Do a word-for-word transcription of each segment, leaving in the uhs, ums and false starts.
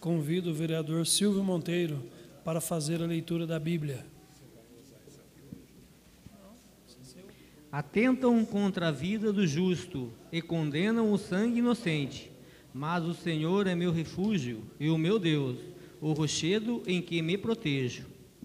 Convido o vereador Silvio Monteiro para fazer a leitura da Bíblia. Atentam contra a vida do justo e condenam o sangue inocente. Mas o Senhor é meu refúgio e o meu Deus, o rochedo em que me protejo.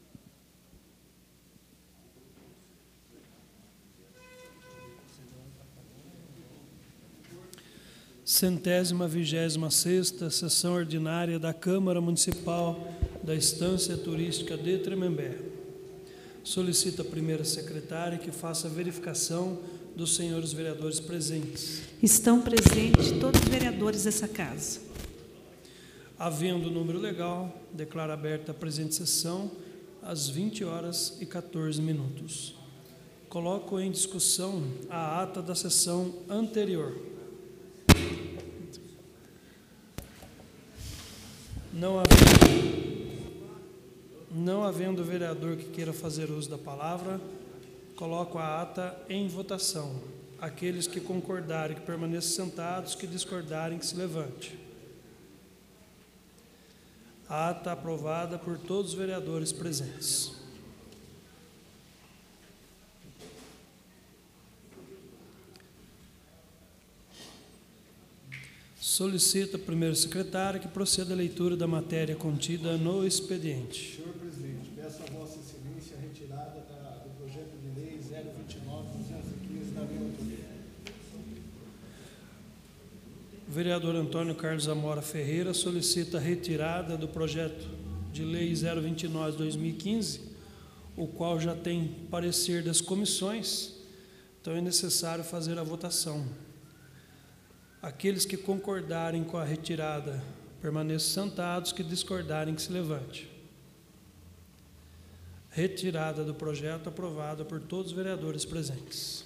Centésima vigésima sexta sessão ordinária da Câmara Municipal da Estância Turística de Tremembé. Solicita a primeira secretária que faça a verificação dos senhores vereadores presentes. Estão presentes todos os vereadores dessa casa. Havendo o número legal, declaro aberta a presente sessão às vinte horas e quatorze minutos. Coloco em discussão a ata da sessão anterior. Não havendo, não havendo vereador que queira fazer uso da palavra, coloco a ata em votação. Aqueles que concordarem que permaneçam sentados, que discordarem que se levante. A ata aprovada por todos os vereadores presentes. Solicita a primeira secretária que proceda à leitura da matéria contida no expediente. Senhor presidente, peço a Vossa Excelência a retirada da, do projeto de lei zero vinte e nove, duzentos e quinze da minha autoria. O vereador Antônio Carlos Amora Ferreira solicita a retirada do projeto de lei zero vinte e nove, dois mil e quinze, o qual já tem parecer das comissões, então é necessário fazer a votação. Aqueles que concordarem com a retirada, permaneçam sentados, que discordarem que se levante. Retirada do projeto aprovada por todos os vereadores presentes.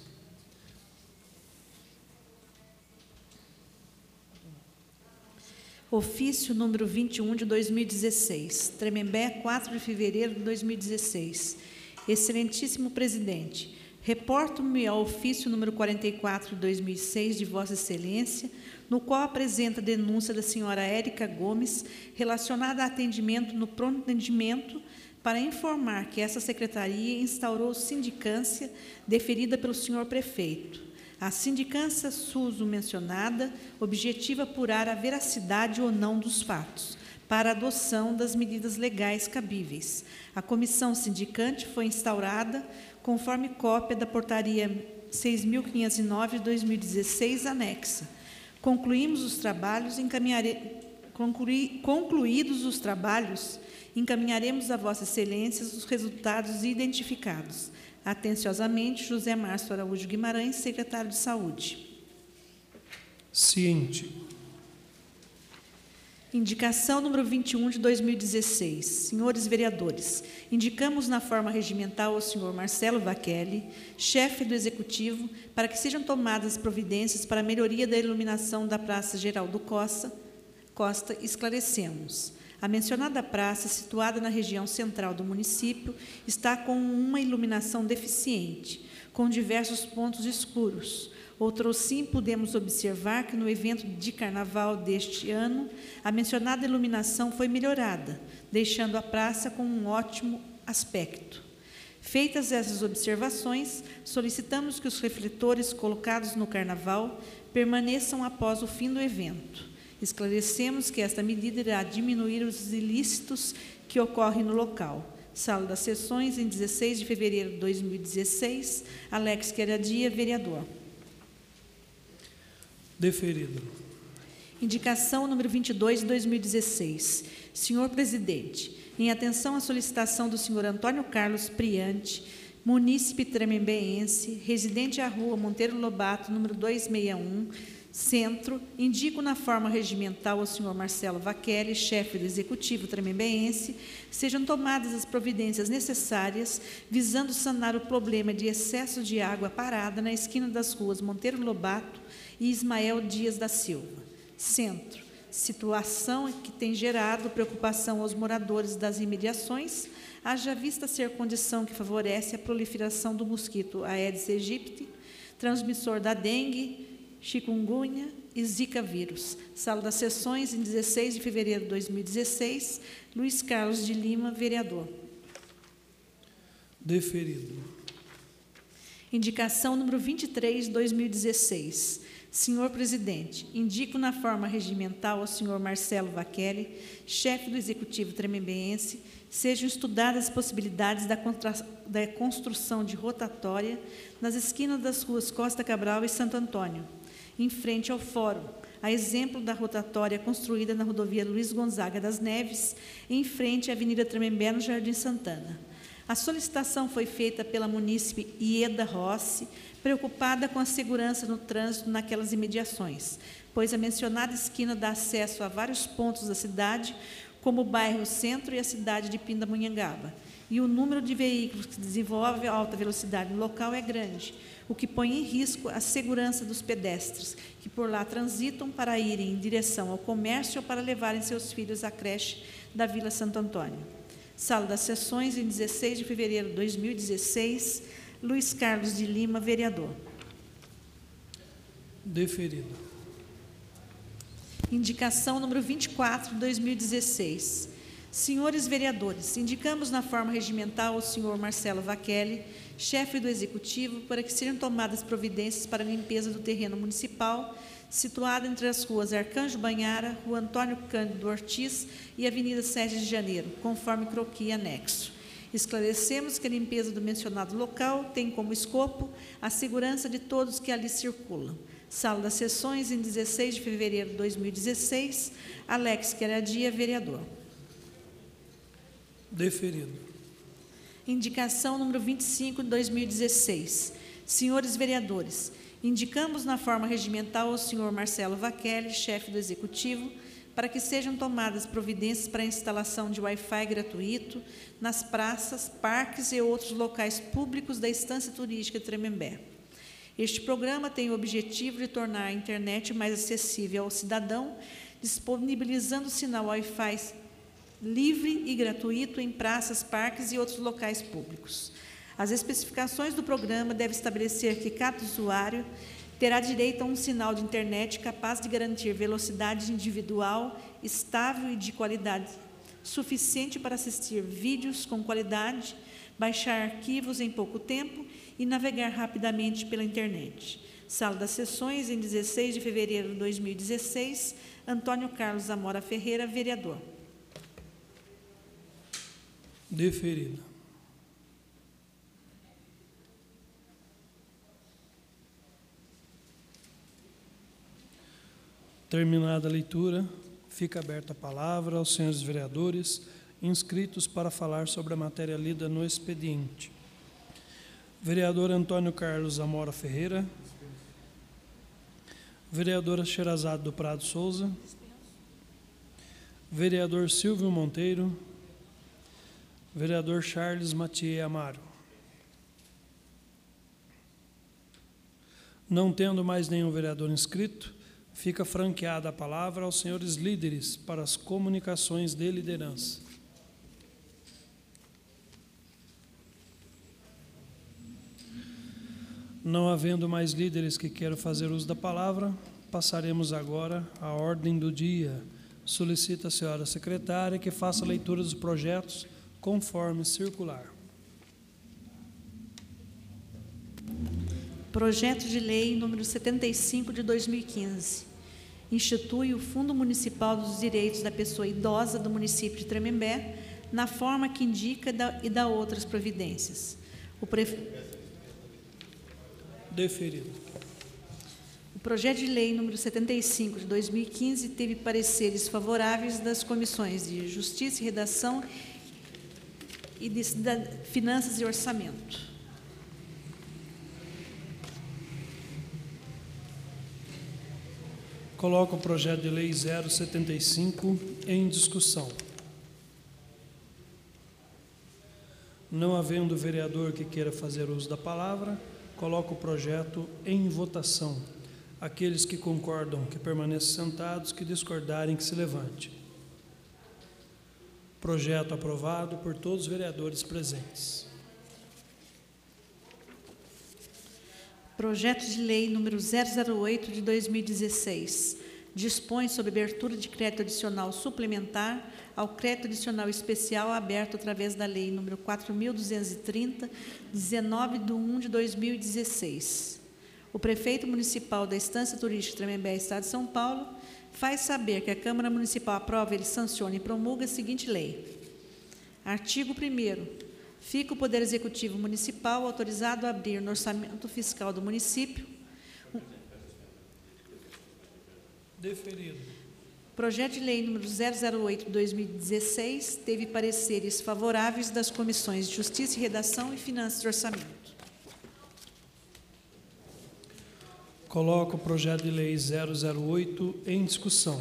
Ofício número vinte e um de dois mil e dezesseis, Tremembé, quatro de fevereiro de dois mil e dezesseis. Excelentíssimo presidente, reporto-me ao ofício número quarenta e quatro de dois mil e seis de Vossa Excelência, no qual apresenta a denúncia da senhora Érica Gomes relacionada a atendimento no pronto atendimento, para informar que essa secretaria instaurou sindicância deferida pelo senhor prefeito. A sindicância SUSO mencionada objetiva apurar a veracidade ou não dos fatos, para a adoção das medidas legais cabíveis. A comissão sindicante foi instaurada conforme cópia da portaria seis mil quinhentos e nove de dois mil e dezesseis, anexa. Concluímos os trabalhos, encaminhare... Conclui... Concluídos os trabalhos, encaminharemos a Vossa Excelência os resultados identificados. Atenciosamente, José Márcio Araújo Guimarães, secretário de Saúde. Ciente. Indicação número vinte e um de dois mil e dezesseis. Senhores vereadores, indicamos na forma regimental ao senhor Marcelo Vachelli, chefe do Executivo, para que sejam tomadas providências para a melhoria da iluminação da Praça Geraldo Costa. Costa, esclarecemos. A mencionada praça, situada na região central do município, está com uma iluminação deficiente, com diversos pontos escuros. Outrossim, pudemos observar que no evento de carnaval deste ano, a mencionada iluminação foi melhorada, deixando a praça com um ótimo aspecto. Feitas essas observações, solicitamos que os refletores colocados no carnaval permaneçam após o fim do evento. Esclarecemos que esta medida irá diminuir os ilícitos que ocorrem no local. Sala das Sessões, em dezesseis de fevereiro de dois mil e dezesseis, Alex Queradia, vereador. Deferido. Indicação número vinte e dois de dois mil e dezesseis. Senhor presidente, em atenção à solicitação do senhor Antônio Carlos Priante, munícipe tremembeense, residente à rua Monteiro Lobato, número duzentos e sessenta e um, Centro, indico na forma regimental ao senhor Marcelo Vachelli, chefe do Executivo tremembeense, sejam tomadas as providências necessárias visando sanar o problema de excesso de água parada na esquina das ruas Monteiro Lobato e Ismael Dias da Silva. Centro, situação que tem gerado preocupação aos moradores das imediações, haja vista ser condição que favorece a proliferação do mosquito Aedes aegypti, transmissor da dengue, chikungunya e Zika vírus. Sala das Sessões, em dezesseis de fevereiro de dois mil e dezesseis. Luiz Carlos de Lima, vereador. Deferido. Indicação número vinte e três, dois mil e dezesseis. Senhor Presidente, indico na forma regimental ao senhor Marcelo Vachelli, chefe do Executivo tremembeense, sejam estudadas as possibilidades da, contra... da construção de rotatória nas esquinas das ruas Costa Cabral e Santo Antônio, em frente ao Fórum, a exemplo da rotatória construída na rodovia Luiz Gonzaga das Neves, em frente à Avenida Tremembé, no Jardim Santana. A solicitação foi feita pela munícipe Ieda Rossi, preocupada com a segurança no trânsito naquelas imediações, pois a mencionada esquina dá acesso a vários pontos da cidade, como o bairro Centro e a cidade de Pindamonhangaba, e o número de veículos que desenvolvem alta velocidade no local é grande, o que põe em risco a segurança dos pedestres, que por lá transitam para irem em direção ao comércio ou para levarem seus filhos à creche da Vila Santo Antônio. Sala das Sessões, em dezesseis de fevereiro de dois mil e dezesseis, Luiz Carlos de Lima, vereador. Deferido. Indicação número vinte e quatro, dois mil e dezesseis. Senhores vereadores, indicamos na forma regimental ao senhor Marcelo Vachelli, chefe do Executivo, para que sejam tomadas providências para a limpeza do terreno municipal, situado entre as ruas Arcanjo Banhara, Rua Antônio Cândido Ortiz e Avenida sete de janeiro, conforme croquis anexo. Esclarecemos que a limpeza do mencionado local tem como escopo a segurança de todos que ali circulam. Sala das Sessões, em dezesseis de fevereiro de dois mil e dezesseis, Alex Queradia, vereador. Deferido. Indicação número vinte e cinco de dois mil e dezesseis. Senhores vereadores, indicamos na forma regimental ao senhor Marcelo Vachelli, chefe do Executivo, para que sejam tomadas providências para a instalação de Wi-Fi gratuito nas praças, parques e outros locais públicos da Estância Turística de Tremembé. Este programa tem o objetivo de tornar a internet mais acessível ao cidadão, disponibilizando sinal Wi-Fi livre e gratuito em praças, parques e outros locais públicos. As especificações do programa devem estabelecer que cada usuário terá direito a um sinal de internet capaz de garantir velocidade individual, estável e de qualidade suficiente para assistir vídeos com qualidade, baixar arquivos em pouco tempo e navegar rapidamente pela internet. Sala das Sessões, em dezesseis de fevereiro de dois mil e dezesseis, Antônio Carlos Amora Ferreira, vereador. Deferido. Terminada a leitura, fica aberta a palavra aos senhores vereadores inscritos para falar sobre a matéria lida no expediente. Vereador Antônio Carlos Amora Ferreira. Vereadora Sherazade do Prado Souza. Vereador Silvio Monteiro. Vereador Charles Mathieu Amaro. Não tendo mais nenhum vereador inscrito, fica franqueada a palavra aos senhores líderes para as comunicações de liderança. Não havendo mais líderes que queiram fazer uso da palavra, passaremos agora à ordem do dia. Solicito a senhora secretária que faça a leitura dos projetos conforme circular. Projeto de Lei número setenta e cinco de dois mil e quinze. Institui o Fundo Municipal dos Direitos da Pessoa Idosa do município de Tremembé, na forma que indica e dá outras providências. O prefeito... Deferido. O projeto de lei número setenta e cinco de dois mil e quinze teve pareceres favoráveis das comissões de Justiça e Redação e de Finanças e Orçamento. Coloco o projeto de lei zero setenta e cinco em discussão. Não havendo vereador que queira fazer uso da palavra, coloco o projeto em votação. Aqueles que concordam que permaneçam sentados, que discordarem que se levante. Projeto aprovado por todos os vereadores presentes. Projeto de Lei número zero zero oito de dois mil e dezesseis dispõe sobre abertura de crédito adicional suplementar ao crédito adicional especial aberto através da Lei número quatro mil duzentos e trinta, dezenove de um de dois mil e dezesseis. O prefeito municipal da Estância Turística Tremembé, Estado de São Paulo, faz saber que a Câmara Municipal aprova, ele sanciona e promulga a seguinte lei. Artigo primeiro. Fica o Poder Executivo Municipal autorizado a abrir no orçamento fiscal do município. Deferido. Projeto de Lei número zero zero oito de dois mil e dezesseis teve pareceres favoráveis das comissões de Justiça e Redação e Finanças e Orçamento. Coloco o projeto de lei zero zero oito em discussão.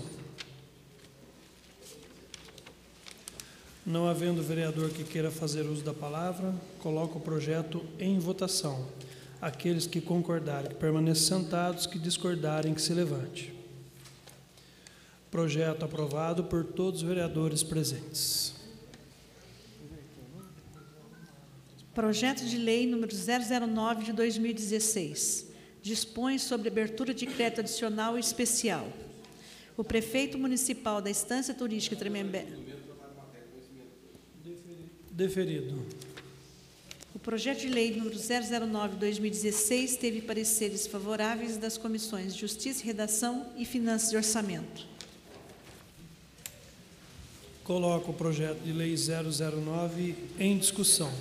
Não havendo vereador que queira fazer uso da palavra, coloco o projeto em votação. Aqueles que concordarem que permaneçam sentados, que discordarem que se levante. Projeto aprovado por todos os vereadores presentes. Projeto de Lei número zero zero nove de dois mil e dezesseis dispõe sobre abertura de crédito adicional especial. O prefeito municipal da Estância Turística Tremembé. Deferido. O projeto de lei número zero zero nove de dois mil e dezesseis teve pareceres favoráveis das comissões de Justiça e Redação e Finanças e Orçamento. Coloco o projeto de lei zero zero nove em discussão.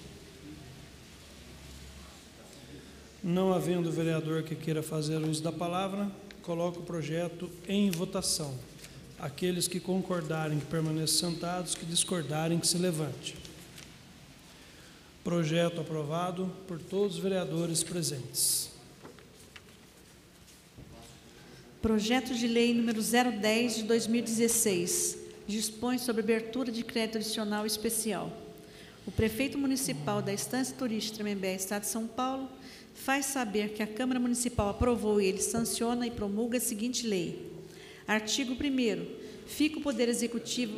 Não havendo vereador que queira fazer uso da palavra, coloco o projeto em votação. Aqueles que concordarem que permaneçam sentados, que discordarem que se levante. Projeto aprovado por todos os vereadores presentes. Projeto de lei número zero dez de dois mil e dezesseis dispõe sobre abertura de crédito adicional especial. O prefeito municipal da Estância Turística Tremembé, Estado de São Paulo, faz saber que a Câmara Municipal aprovou e ele sanciona e promulga a seguinte lei. Artigo primeiro. Fica o Poder Executivo.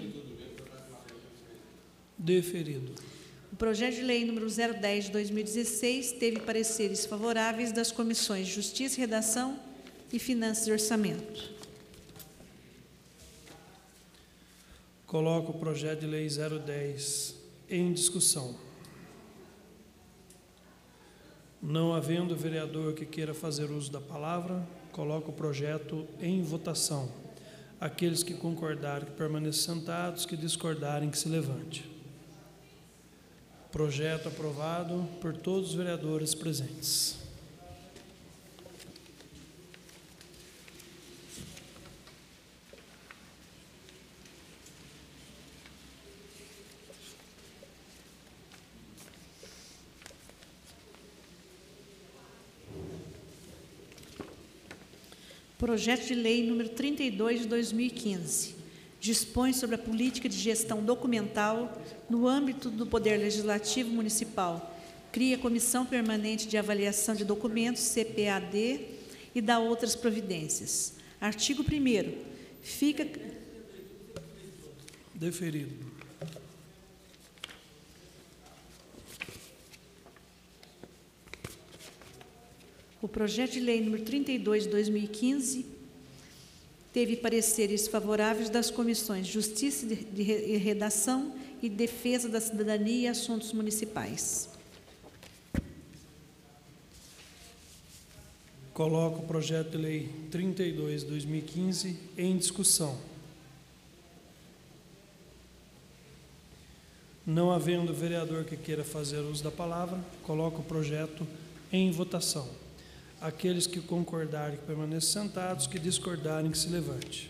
Deferido. O projeto de lei número zero dez de dois mil e dezesseis teve pareceres favoráveis das comissões de Justiça e Redação e Finanças e Orçamento. Coloco o projeto de lei zero dez em discussão. Não havendo vereador que queira fazer uso da palavra, coloco o projeto em votação. Aqueles que concordarem que permaneçam sentados, que discordarem que se levante. Projeto aprovado por todos os vereadores presentes. Projeto de lei número trinta e dois de dois mil e quinze dispõe sobre a política de gestão documental no âmbito do Poder Legislativo Municipal. Cria Comissão Permanente de Avaliação de Documentos, C P A D, e dá outras providências. Artigo primeiro. Fica... Deferido. O projeto de lei número trinta e dois de dois mil e quinze teve pareceres favoráveis das comissões de Justiça e Redação e Defesa da Cidadania e Assuntos Municipais. Coloco o projeto de lei trinta e dois de dois mil e quinze em discussão. Não havendo vereador que queira fazer uso da palavra, coloco o projeto em votação. Aqueles que concordarem que permaneçam sentados, que discordarem que se levante.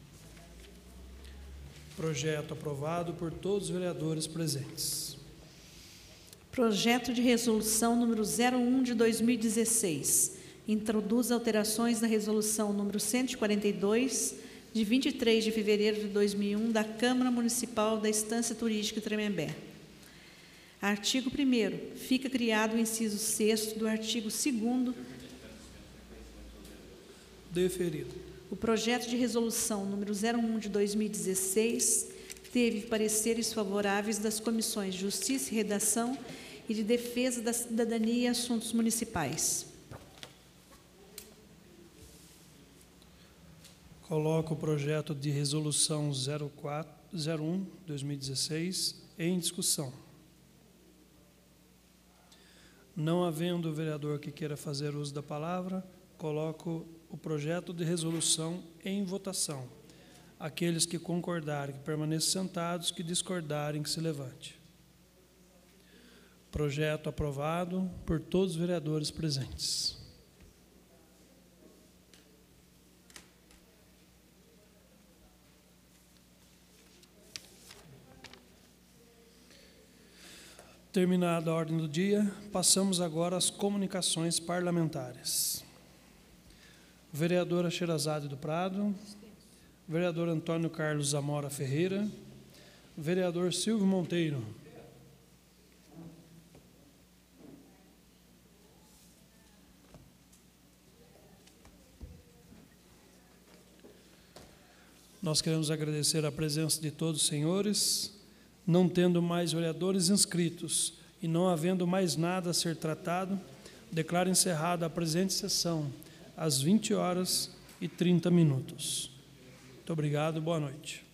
Projeto aprovado por todos os vereadores presentes. Projeto de resolução número zero um de dois mil e dezesseis. Introduz alterações na resolução número cento e quarenta e dois, de vinte e três de fevereiro de dois mil e um, da Câmara Municipal da Estância Turística Tremembé. Artigo primeiro. Fica criado o inciso sexto do artigo segundo. Deferido. O projeto de resolução número zero um de dois mil e dezesseis teve pareceres favoráveis das comissões de Justiça e Redação e de Defesa da Cidadania e Assuntos Municipais. Coloco o projeto de resolução zero quatro, zero um, dois mil e dezesseis em discussão. Não havendo o vereador que queira fazer uso da palavra, coloco o projeto de resolução em votação. Aqueles que concordarem que permaneçam sentados, que discordarem que se levante. Projeto aprovado por todos os vereadores presentes. Terminada a ordem do dia, passamos agora às comunicações parlamentares. Vereadora Sherazade do Prado, vereador Antônio Carlos Zamora Ferreira, vereador Silvio Monteiro. Nós queremos agradecer a presença de todos os senhores. Não tendo mais vereadores inscritos e não havendo mais nada a ser tratado, declaro encerrada a presente sessão, às vinte horas e trinta minutos. Muito obrigado, boa noite.